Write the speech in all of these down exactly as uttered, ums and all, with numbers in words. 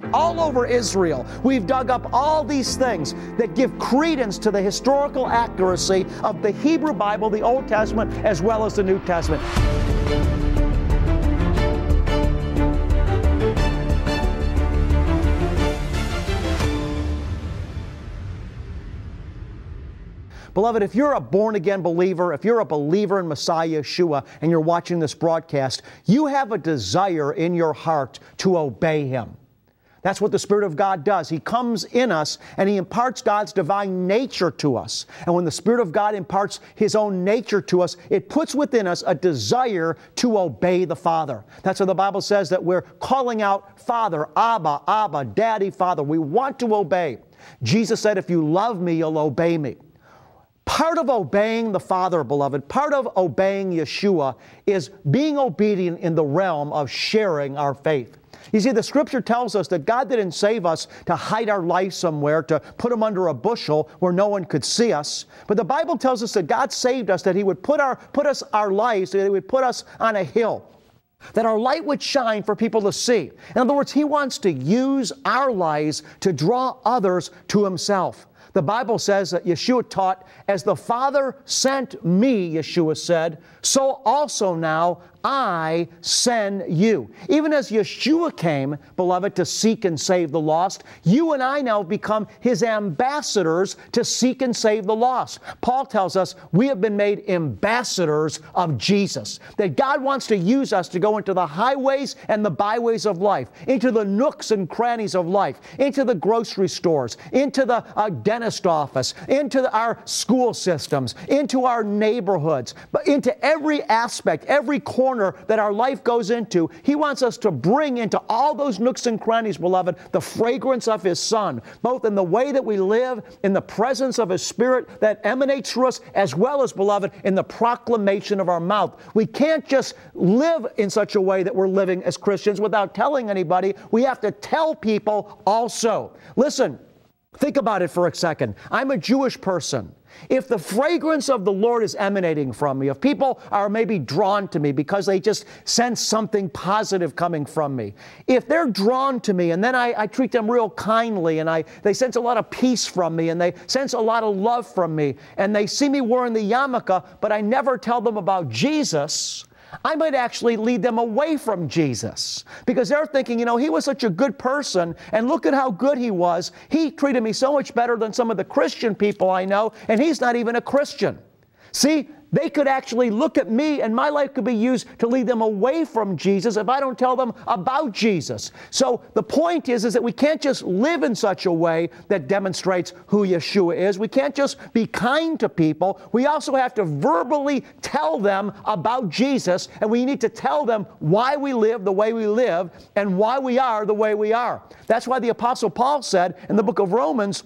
all over Israel. We've dug up all these things that give credence to the historical accuracy of the Hebrew Bible, the Old Testament, as well as the New Testament. Beloved, if you're a born-again believer, if you're a believer in Messiah Yeshua and you're watching this broadcast, you have a desire in your heart to obey Him. That's what the Spirit of God does. He comes in us and He imparts God's divine nature to us. And when the Spirit of God imparts His own nature to us, it puts within us a desire to obey the Father. That's why the Bible says that we're calling out, Father, Abba, Abba, Daddy, Father. We want to obey. Jesus said, if you love me, you'll obey me. Part of obeying the Father, beloved, part of obeying Yeshua is being obedient in the realm of sharing our faith. You see, the Scripture tells us that God didn't save us to hide our life somewhere, to put them under a bushel where no one could see us. But the Bible tells us that God saved us, that He would put our, put us, our lives, that He would put us on a hill, that our light would shine for people to see. In other words, He wants to use our lives to draw others to Himself. The Bible says that Yeshua taught, as the Father sent me, Yeshua said, so also now I send you. Even as Yeshua came, beloved, to seek and save the lost, you and I now become His ambassadors to seek and save the lost. Paul tells us we have been made ambassadors of Jesus, that God wants to use us to go into the highways and the byways of life, into the nooks and crannies of life, into the grocery stores, into the uh, dentist office, into the, our school systems, into our neighborhoods, but into every aspect, every corner that our life goes into. He wants us to bring into all those nooks and crannies, beloved, the fragrance of His Son, both in the way that we live, in the presence of His Spirit that emanates through us, as well as, beloved, in the proclamation of our mouth. We can't just live in such a way that we're living as Christians without telling anybody. We have to tell people also. Listen, think about it for a second. I'm a Jewish person. If the fragrance of the Lord is emanating from me, if people are maybe drawn to me because they just sense something positive coming from me, if they're drawn to me and then I, I treat them real kindly and I, they sense a lot of peace from me and they sense a lot of love from me and they see me wearing the yarmulke, but I never tell them about Jesus, I might actually lead them away from Jesus because they're thinking, you know, He was such a good person and look at how good He was. He treated me so much better than some of the Christian people I know, and He's not even a Christian. See, they could actually look at me and my life could be used to lead them away from Jesus if I don't tell them about Jesus. So the point is, is that we can't just live in such a way that demonstrates who Yeshua is. We can't just be kind to people. We also have to verbally tell them about Jesus, and we need to tell them why we live the way we live and why we are the way we are. That's why the Apostle Paul said in the book of Romans,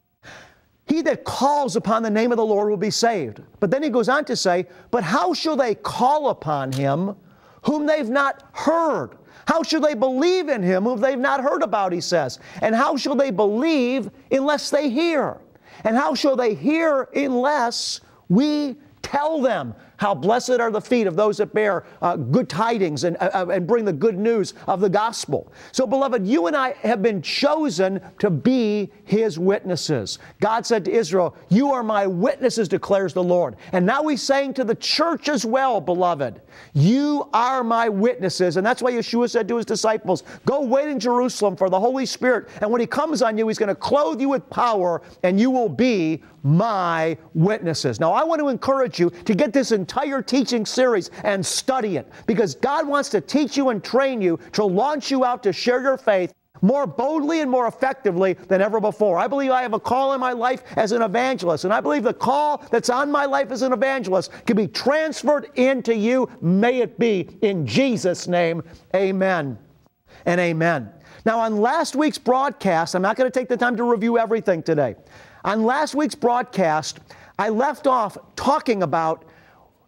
he that calls upon the name of the Lord will be saved. But then he goes on to say, but how shall they call upon Him whom they've not heard? How shall they believe in Him whom they've not heard about, he says? And how shall they believe unless they hear? And how shall they hear unless we tell them? How blessed are the feet of those that bear uh, good tidings and, uh, and bring the good news of the gospel. So, beloved, you and I have been chosen to be His witnesses. God said to Israel, you are my witnesses, declares the Lord. And now He's saying to the church as well, beloved, you are my witnesses. And that's why Yeshua said to His disciples, go wait in Jerusalem for the Holy Spirit. And when He comes on you, He's going to clothe you with power, and you will be my witnesses. Now, I want to encourage you to get this entire teaching series and study it, because God wants to teach you and train you to launch you out to share your faith more boldly and more effectively than ever before. I believe I have a call in my life as an evangelist, and I believe the call that's on my life as an evangelist can be transferred into you. May it be in Jesus' name. Amen and amen. Now, on last week's broadcast, I'm not going to take the time to review everything today. On last week's broadcast, I left off talking about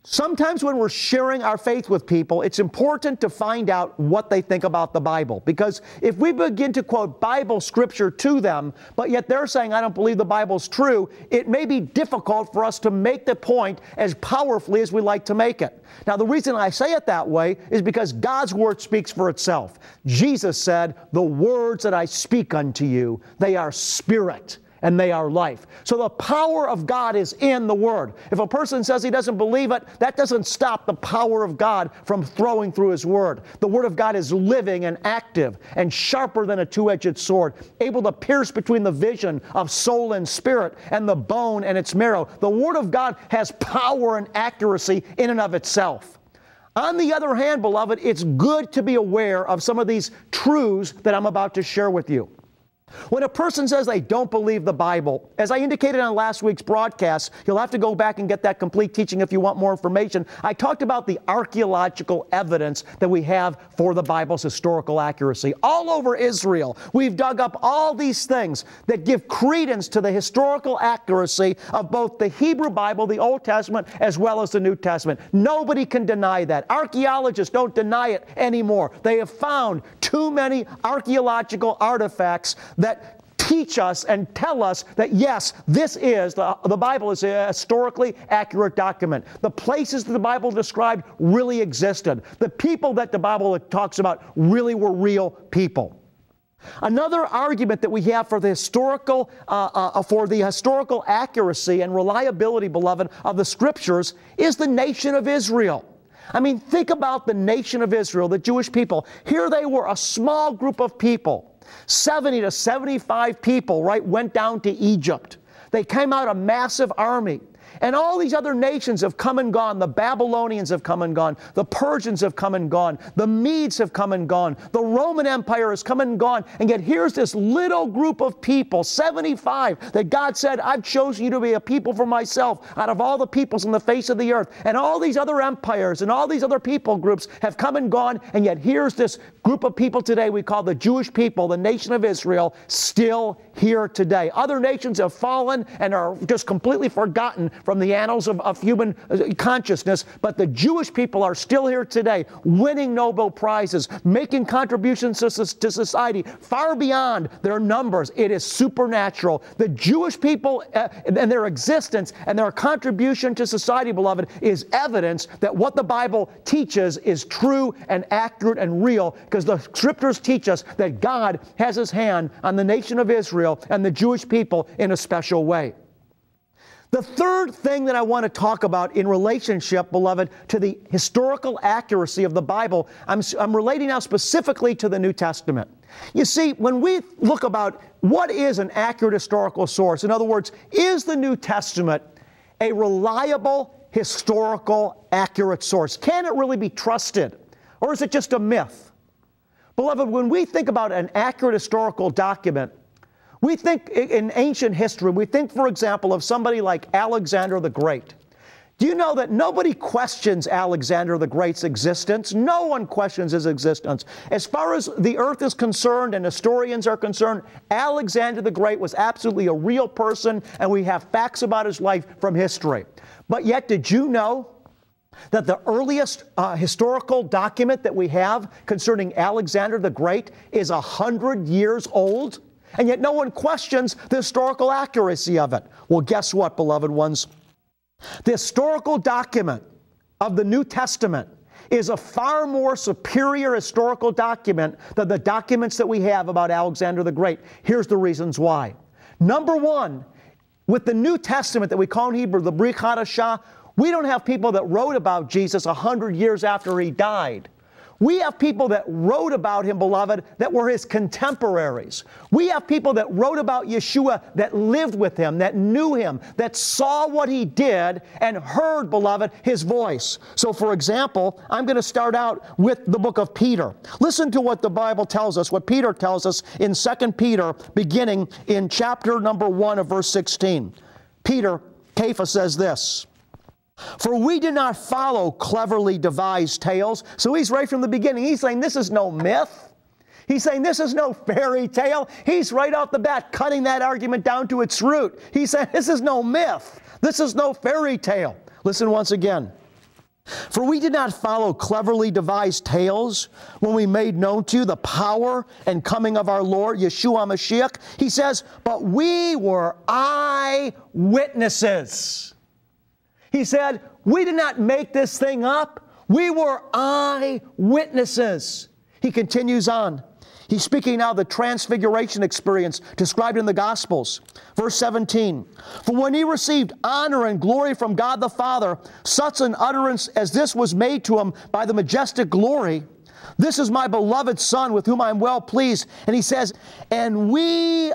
Sometimes when we're sharing our faith with people, it's important to find out what they think about the Bible. Because if we begin to quote Bible scripture to them, but yet they're saying, I don't believe the Bible's true, it may be difficult for us to make the point as powerfully as we like to make it. Now, the reason I say it that way is because God's Word speaks for itself. Jesus said, the words that I speak unto you, they are spirit and they are life. So the power of God is in the Word. If a person says he doesn't believe it, that doesn't stop the power of God from throwing through His Word. The Word of God is living and active and sharper than a two-edged sword, able to pierce between the vision of soul and spirit and the bone and its marrow. The Word of God has power and accuracy in and of itself. On the other hand, beloved, it's good to be aware of some of these truths that I'm about to share with you. When a person says they don't believe the Bible, as I indicated on last week's broadcast, you'll have to go back and get that complete teaching if you want more information. I talked about the archaeological evidence that we have for the Bible's historical accuracy. All over Israel, we've dug up all these things that give credence to the historical accuracy of both the Hebrew Bible, the Old Testament, as well as the New Testament. Nobody can deny that. Archaeologists don't deny it anymore. They have found too many archaeological artifacts that teach us and tell us that, yes, this is, the, the Bible is a historically accurate document. The places that the Bible described really existed. The people that the Bible talks about really were real people. Another argument that we have for the historical, uh, uh, for the historical accuracy and reliability, beloved, of the Scriptures is the nation of Israel. I mean, think about the nation of Israel, the Jewish people. Here they were, a small group of people. seventy to seventy-five people, right, went down to Egypt. They came out a massive army. And all these other nations have come and gone. The Babylonians have come and gone. The Persians have come and gone. The Medes have come and gone. The Roman Empire has come and gone. And yet here's this little group of people, seventy-five, that God said, I've chosen you to be a people for myself out of all the peoples on the face of the earth. And all these other empires and all these other people groups have come and gone. And yet here's this group of people today we call the Jewish people, the nation of Israel, still here today. Other nations have fallen and are just completely forgotten from the annals of, of human consciousness, but the Jewish people are still here today, winning Nobel Prizes, making contributions to, to society far beyond their numbers. It is supernatural. The Jewish people uh, and their existence and their contribution to society, beloved, is evidence that what the Bible teaches is true and accurate and real, because the Scriptures teach us that God has His hand on the nation of Israel and the Jewish people in a special way. The third thing that I want to talk about in relationship, beloved, to the historical accuracy of the Bible, I'm, I'm relating now specifically to the New Testament. You see, when we look about what is an accurate historical source, in other words, is the New Testament a reliable, historical, accurate source? Can it really be trusted? Or is it just a myth? Beloved, when we think about an accurate historical document, we think in ancient history, we think, for example, of somebody like Alexander the Great. Do you know that nobody questions Alexander the Great's existence? No one questions his existence. As far as the earth is concerned and historians are concerned, Alexander the Great was absolutely a real person, and we have facts about his life from history. But yet, did you know that the earliest uh, historical document that we have concerning Alexander the Great is a hundred years old? And yet no one questions the historical accuracy of it. Well, guess what, beloved ones? The historical document of the New Testament is a far more superior historical document than the documents that we have about Alexander the Great. Here's the reasons why. Number one, with the New Testament that we call in Hebrew the Brit Hadashah, we don't have people that wrote about Jesus a hundred years after He died. We have people that wrote about Him, beloved, that were His contemporaries. We have people that wrote about Yeshua that lived with Him, that knew Him, that saw what He did and heard, beloved, His voice. So, for example, I'm going to start out with the book of Peter. Listen to what the Bible tells us, what Peter tells us in Second Peter, beginning in chapter number one of verse sixteen. Peter, Kepha says this, "For we did not follow cleverly devised tales." So he's right from the beginning. He's saying this is no myth. He's saying this is no fairy tale. He's right off the bat cutting that argument down to its root. He's saying this is no myth. This is no fairy tale. Listen once again. For we did not follow cleverly devised tales when we made known to you the power and coming of our Lord, Yeshua Mashiach. He says, but we were eyewitnesses. He said, we did not make this thing up. We were eyewitnesses. He continues on. He's speaking now of the transfiguration experience described in the Gospels. Verse seventeen, for when he received honor and glory from God the Father, such an utterance as this was made to him by the majestic glory, this is my beloved Son with whom I am well pleased. And he says, and we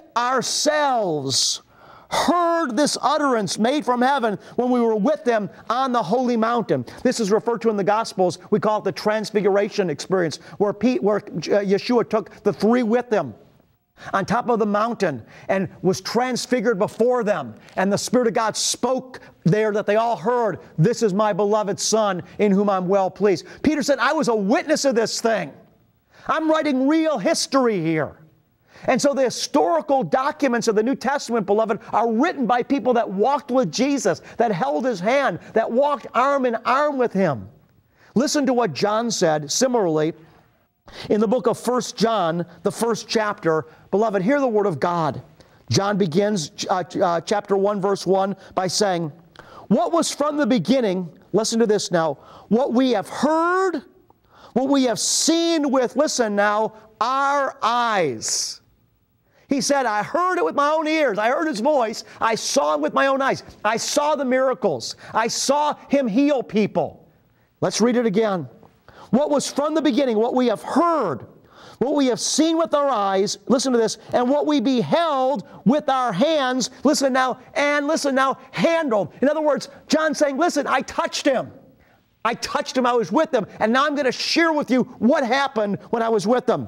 ourselves heard this utterance made from heaven when we were with them on the holy mountain. This is referred to in the Gospels. We call it the transfiguration experience, where, Pete, where Yeshua took the three with him on top of the mountain and was transfigured before them. And the Spirit of God spoke there that they all heard, this is my beloved Son in whom I'm well pleased. Peter said, I was a witness of this thing. I'm writing real history here. And so the historical documents of the New Testament, beloved, are written by people that walked with Jesus, that held his hand, that walked arm in arm with him. Listen to what John said similarly in the book of First John, the first chapter. Beloved, hear the word of God. John begins uh, uh, chapter one, verse one by saying, what was from the beginning, listen to this now, what we have heard, what we have seen with, listen now, our eyes. He said, I heard it with my own ears. I heard his voice. I saw him with my own eyes. I saw the miracles. I saw him heal people. Let's read it again. What was from the beginning, what we have heard, what we have seen with our eyes, listen to this, and what we beheld with our hands, listen now, and listen now, handled. In other words, John's saying, listen, I touched him. I touched him. I was with him. And now I'm going to share with you what happened when I was with him.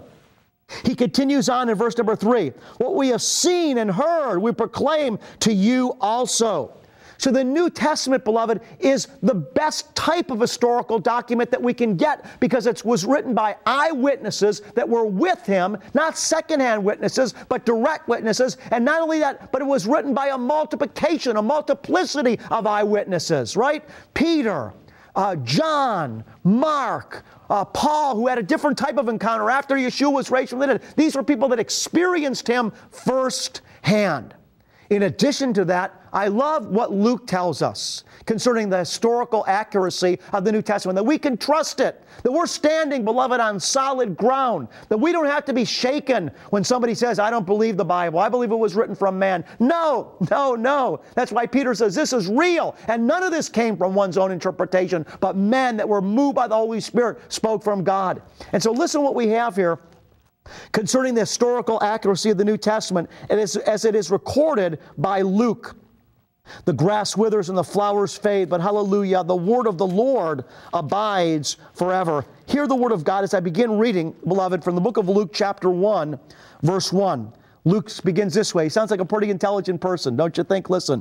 He continues on in verse number three. What we have seen and heard, we proclaim to you also. So the New Testament, beloved, is the best type of historical document that we can get because it was written by eyewitnesses that were with him, not secondhand witnesses, but direct witnesses. And not only that, but it was written by a multiplication, a multiplicity of eyewitnesses, right? Peter, uh, John, Mark, Uh, Paul, who had a different type of encounter after Yeshua was raised from the dead. These were people that experienced him firsthand. In addition to that, I love what Luke tells us concerning the historical accuracy of the New Testament, that we can trust it, that we're standing, beloved, on solid ground, that we don't have to be shaken when somebody says, I don't believe the Bible, I believe it was written from man. No, no, no. That's why Peter says this is real, and none of this came from one's own interpretation, but men that were moved by the Holy Spirit spoke from God. And so listen to what we have here concerning the historical accuracy of the New Testament as it is recorded by Luke. The grass withers and the flowers fade, but hallelujah, the word of the Lord abides forever. Hear the word of God as I begin reading, beloved, from the book of Luke chapter one, verse one. Luke begins this way. He sounds like a pretty intelligent person, don't you think? Listen.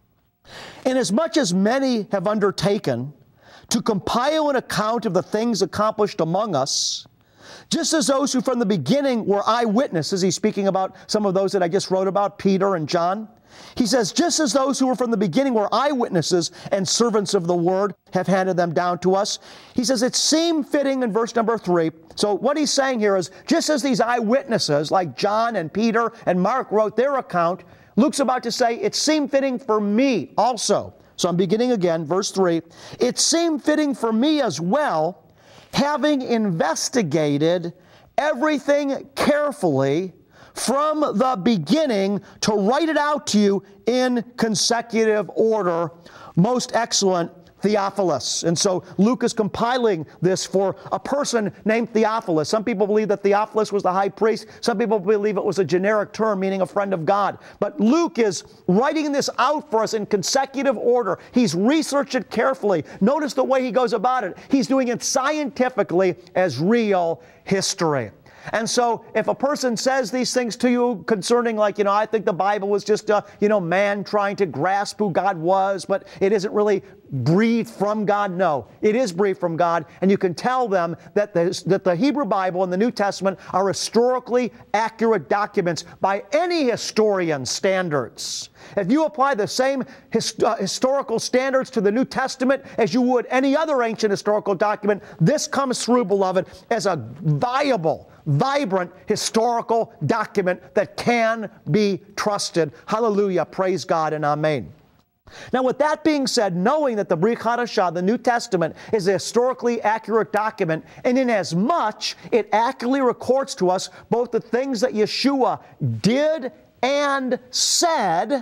Inasmuch as many have undertaken to compile an account of the things accomplished among us, just as those who from the beginning were eyewitnesses, he's speaking about some of those that I just wrote about, Peter and John. He says, just as those who were from the beginning were eyewitnesses and servants of the word have handed them down to us. He says, it seemed fitting in verse number three. So what he's saying here is, just as these eyewitnesses like John and Peter and Mark wrote their account, Luke's about to say, it seemed fitting for me also. So I'm beginning again, verse three. It seemed fitting for me as well, having investigated everything carefully from the beginning, to write it out to you in consecutive order, most excellent Theophilus. And so Luke is compiling this for a person named Theophilus. Some people believe that Theophilus was the high priest. Some people believe it was a generic term meaning a friend of God. But Luke is writing this out for us in consecutive order. He's researched it carefully. Notice the way he goes about it. He's doing it scientifically as real history. And so if a person says these things to you concerning, like, you know, I think the Bible was just, uh, you know, man trying to grasp who God was, but it isn't really breathed from God. No, it is breathed from God. And you can tell them that the, that the Hebrew Bible and the New Testament are historically accurate documents by any historian's standards. If you apply the same his, uh, historical standards to the New Testament as you would any other ancient historical document, this comes through, beloved, as a viable, vibrant historical document that can be trusted. Hallelujah. Praise God and amen. Now, with that being said, knowing that the Brit Hadashah, the New Testament, is a historically accurate document, and inasmuch it accurately records to us both the things that Yeshua did and said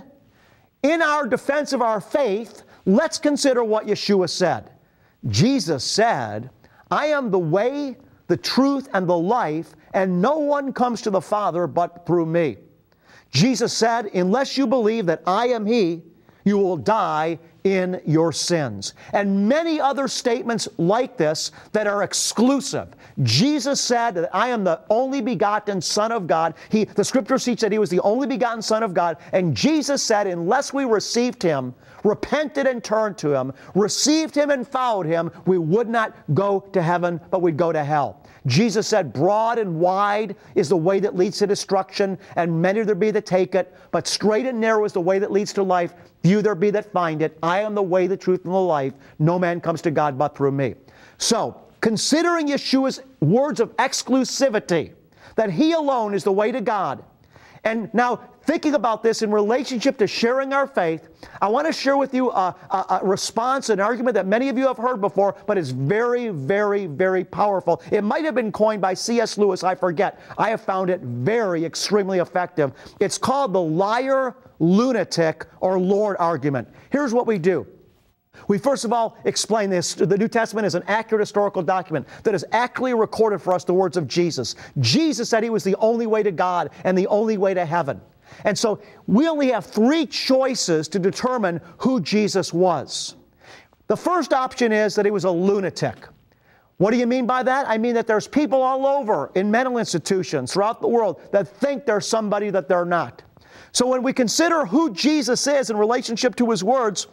in our defense of our faith, let's consider what Yeshua said. Jesus said, I am the way, the truth, and the life, and no one comes to the Father but through me. Jesus said, unless you believe that I am He, you will die in your sins. And many other statements like this that are exclusive. Jesus said that I am the only begotten Son of God. He, the Scriptures teach that He was the only begotten Son of God. And Jesus said, unless we received Him, repented and turned to Him, received Him and followed Him, we would not go to heaven, but we'd go to hell. Jesus said, broad and wide is the way that leads to destruction, and many there be that take it, but straight and narrow is the way that leads to life. Few there be that find it. I am the way, the truth, and the life. No man comes to God but through me. So, considering Yeshua's words of exclusivity, that He alone is the way to God, and now thinking about this in relationship to sharing our faith, I want to share with you a, a, a response, an argument that many of you have heard before, but is very, very, very powerful. It might have been coined by C S Lewis, I forget. I have found it very, extremely effective. It's called the liar, lunatic, or Lord argument. Here's what we do. We first of all explain this. The New Testament is an accurate historical document that has accurately recorded for us the words of Jesus. Jesus said He was the only way to God and the only way to heaven. And so we only have three choices to determine who Jesus was. The first option is that He was a lunatic. What do you mean by that? I mean that there's people all over in mental institutions throughout the world that think they're somebody that they're not. So when we consider who Jesus is in relationship to His words,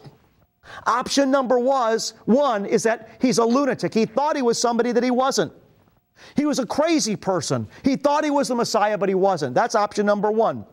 option number was, one is that He's a lunatic. He thought He was somebody that He wasn't. He was a crazy person. He thought He was the Messiah, but He wasn't. That's option number one.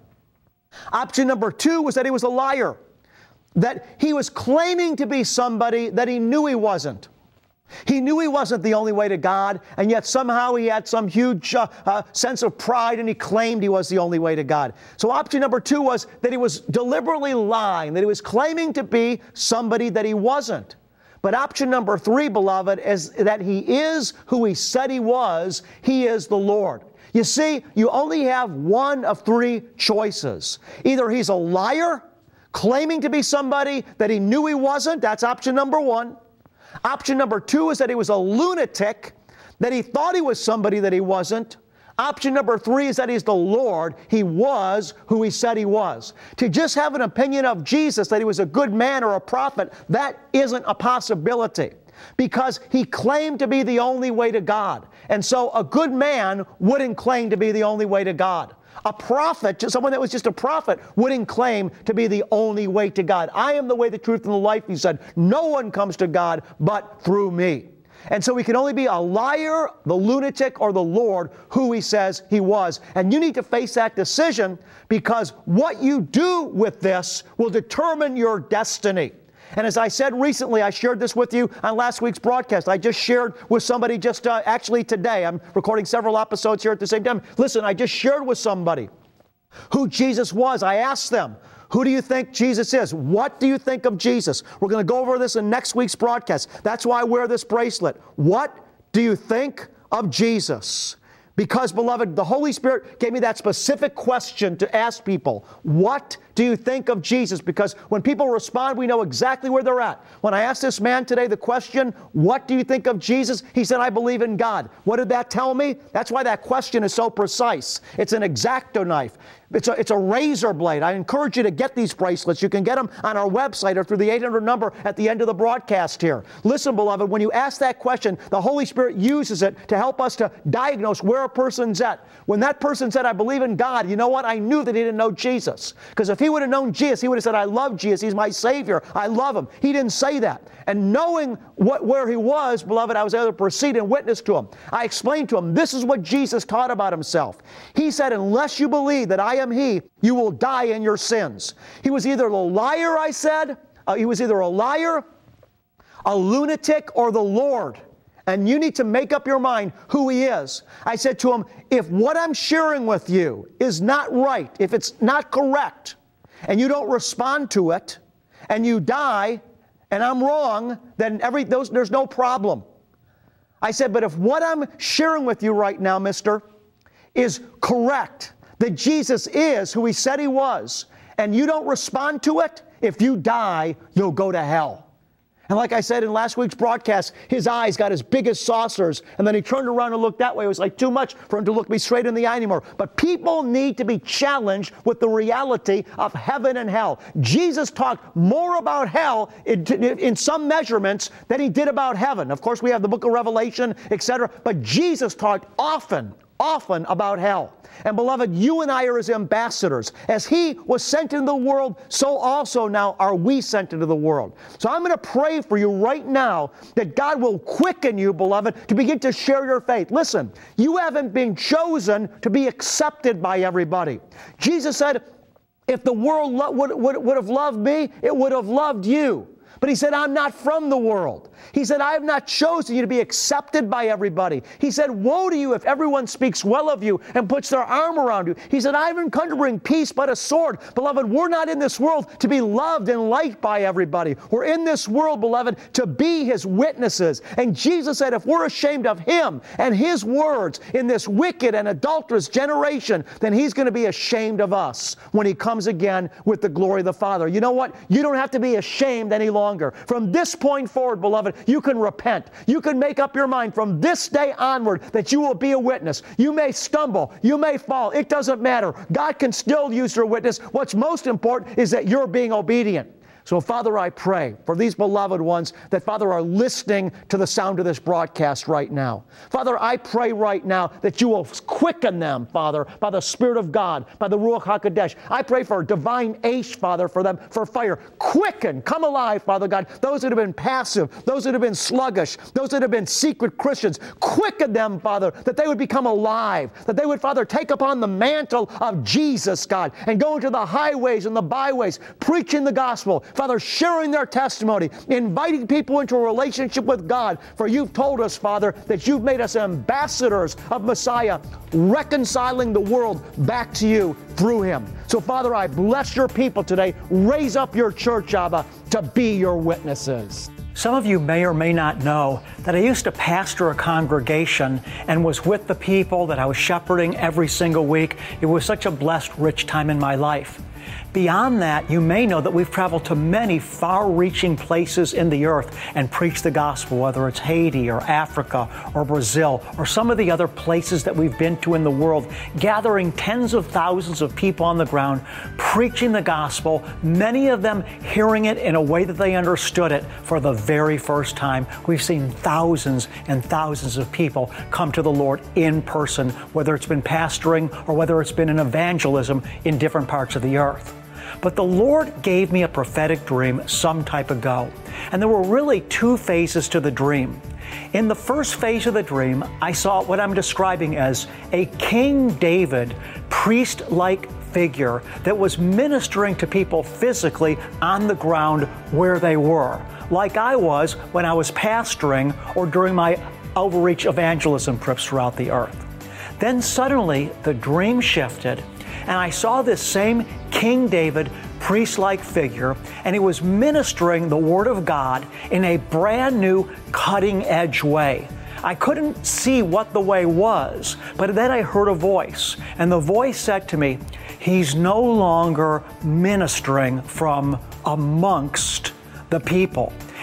Option number two was that He was a liar, that He was claiming to be somebody that He knew He wasn't. He knew He wasn't the only way to God, and yet somehow He had some huge uh, uh, sense of pride, and He claimed He was the only way to God. So option number two was that He was deliberately lying, that He was claiming to be somebody that He wasn't. But option number three, beloved, is that He is who He said He was. He is the Lord. You see, you only have one of three choices. Either He's a liar, claiming to be somebody that He knew He wasn't. That's option number one. Option number two is that He was a lunatic, that He thought He was somebody that He wasn't. Option number three is that He's the Lord. He was who He said He was. To just have an opinion of Jesus that He was a good man or a prophet, that isn't a possibility, because He claimed to be the only way to God. And so a good man wouldn't claim to be the only way to God. A prophet, someone that was just a prophet, wouldn't claim to be the only way to God. I am the way, the truth, and the life, He said. No one comes to God but through me. And so we can only be a liar, the lunatic, or the Lord, who He says He was. And you need to face that decision, because what you do with this will determine your destiny. And as I said recently, I shared this with you on last week's broadcast. I just shared with somebody just uh, actually today. I'm recording several episodes here at the same time. Listen, I just shared with somebody who Jesus was. I asked them, who do you think Jesus is? What do you think of Jesus? We're going to go over this in next week's broadcast. That's why I wear this bracelet. What do you think of Jesus? Because, beloved, the Holy Spirit gave me that specific question to ask people. What do you think of Jesus? Because when people respond, we know exactly where they're at. When I asked this man today the question, what do you think of Jesus? He said, I believe in God. What did that tell me? That's why that question is so precise. It's an X-Acto knife. It's a, it's a razor blade. I encourage you to get these bracelets. You can get them on our website or through the eight hundred number at the end of the broadcast here. Listen, beloved, when you ask that question, the Holy Spirit uses it to help us to diagnose where a person's at. When that person said, I believe in God, you know what? I knew that he didn't know Jesus. Because if he would have known Jesus, he would have said, I love Jesus. He's my Savior. I love him. He didn't say that. And knowing what, where he was, beloved, I was able to proceed and witness to him. I explained to him, this is what Jesus taught about himself. He said, unless you believe that I am he, you will die in your sins. He was either a liar, I said. Uh, he was either a liar, a lunatic, or the Lord. And you need to make up your mind who he is. I said to him, if what I'm sharing with you is not right, if it's not correct, and you don't respond to it, and you die, and I'm wrong, then every those, there's no problem. I said, but if what I'm sharing with you right now, mister, is correct, that Jesus is who he said he was, and you don't respond to it, if you die, you'll go to hell. And like I said in last week's broadcast, his eyes got as big as saucers, and then he turned around and looked that way. It was like too much for him to look me straight in the eye anymore. But people need to be challenged with the reality of heaven and hell. Jesus talked more about hell in, in some measurements than he did about heaven. Of course, we have the book of Revelation, et cetera. But Jesus talked often, often about hell. And beloved, you and I are his ambassadors. As he was sent into the world, so also now are we sent into the world. So I'm going to pray for you right now that God will quicken you, beloved, to begin to share your faith. Listen, you haven't been chosen to be accepted by everybody. Jesus said, if the world lo- would, would, would have loved me, it would have loved you. But he said, I'm not from the world. He said, I have not chosen you to be accepted by everybody. He said, woe to you if everyone speaks well of you and puts their arm around you. He said, I haven't come to bring peace but a sword. Beloved, we're not in this world to be loved and liked by everybody. We're in this world, beloved, to be his witnesses. And Jesus said, if we're ashamed of him and his words in this wicked and adulterous generation, then he's going to be ashamed of us when he comes again with the glory of the Father. You know what? You don't have to be ashamed any longer. From this point forward, beloved, you can repent. You can make up your mind from this day onward that you will be a witness. You may stumble. You may fall. It doesn't matter. God can still use your witness. What's most important is that you're being obedient. So, Father, I pray for these beloved ones that, Father, are listening to the sound of this broadcast right now. Father, I pray right now that you will quicken them, Father, by the Spirit of God, by the Ruach HaKodesh. I pray for divine ace, Father, for them, for fire. Quicken, come alive, Father God, those that have been passive, those that have been sluggish, those that have been secret Christians. Quicken them, Father, that they would become alive, that they would, Father, take upon the mantle of Jesus, God, and go into the highways and the byways, preaching the gospel, Father, sharing their testimony, inviting people into a relationship with God. For you've told us, Father, that you've made us ambassadors of Messiah, reconciling the world back to you through him. So, Father, I bless your people today. Raise up your church, Abba, to be your witnesses. Some of you may or may not know that I used to pastor a congregation and was with the people that I was shepherding every single week. It was such a blessed, rich time in my life. Beyond that, you may know that we've traveled to many far-reaching places in the earth and preached the gospel, whether it's Haiti or Africa or Brazil or some of the other places that we've been to in the world, gathering tens of thousands of people on the ground, preaching the gospel, many of them hearing it in a way that they understood it for the very first time. We've seen thousands and thousands of people come to the Lord in person, whether it's been pastoring or whether it's been in evangelism in different parts of the earth. But the Lord gave me a prophetic dream some time ago, and there were really two phases to the dream. In the first phase of the dream, I saw what I'm describing as a King David, priest-like figure that was ministering to people physically on the ground where they were, like I was when I was pastoring or during my outreach evangelism trips throughout the earth. Then suddenly the dream shifted, and I saw this same King David, priest-like figure, and he was ministering the Word of God in a brand new, cutting-edge way. I couldn't see what the way was, but then I heard a voice, and the voice said to me, he's no longer ministering from amongst the people.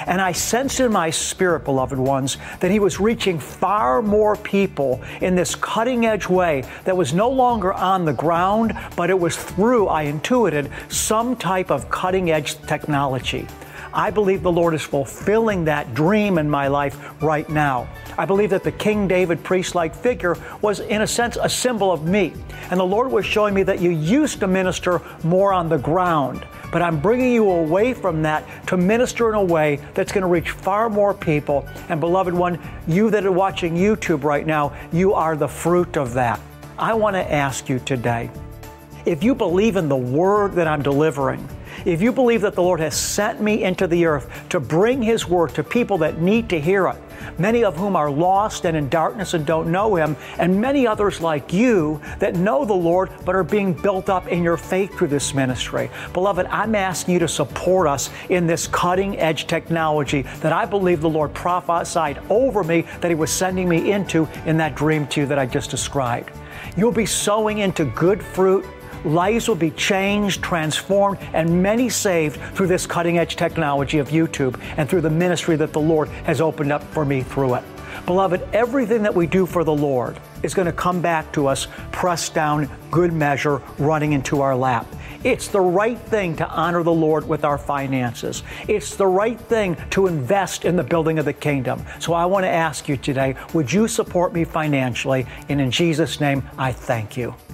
And I sensed in my spirit, beloved ones, that he was reaching far more people in this cutting edge way that was no longer on the ground, but it was through, I intuited, some type of cutting edge technology. I believe the Lord is fulfilling that dream in my life right now. I believe that the King David priest-like figure was, in a sense, a symbol of me. And the Lord was showing me that you used to minister more on the ground, but I'm bringing you away from that to minister in a way that's going to reach far more people. And beloved one, you that are watching YouTube right now, you are the fruit of that. I want to ask you today, if you believe in the word that I'm delivering, if you believe that the Lord has sent me into the earth to bring His word to people that need to hear it, many of whom are lost and in darkness and don't know Him, and many others like you that know the Lord but are being built up in your faith through this ministry. Beloved, I'm asking you to support us in this cutting-edge technology that I believe the Lord prophesied over me that He was sending me into in that dream to you that I just described. You'll be sowing into good fruit. Lives will be changed, transformed, and many saved through this cutting-edge technology of YouTube and through the ministry that the Lord has opened up for me through it. Beloved, everything that we do for the Lord is going to come back to us, pressed down, good measure, running into our lap. It's the right thing to honor the Lord with our finances. It's the right thing to invest in the building of the kingdom. So I want to ask you today, would you support me financially? And in Jesus' name, I thank you.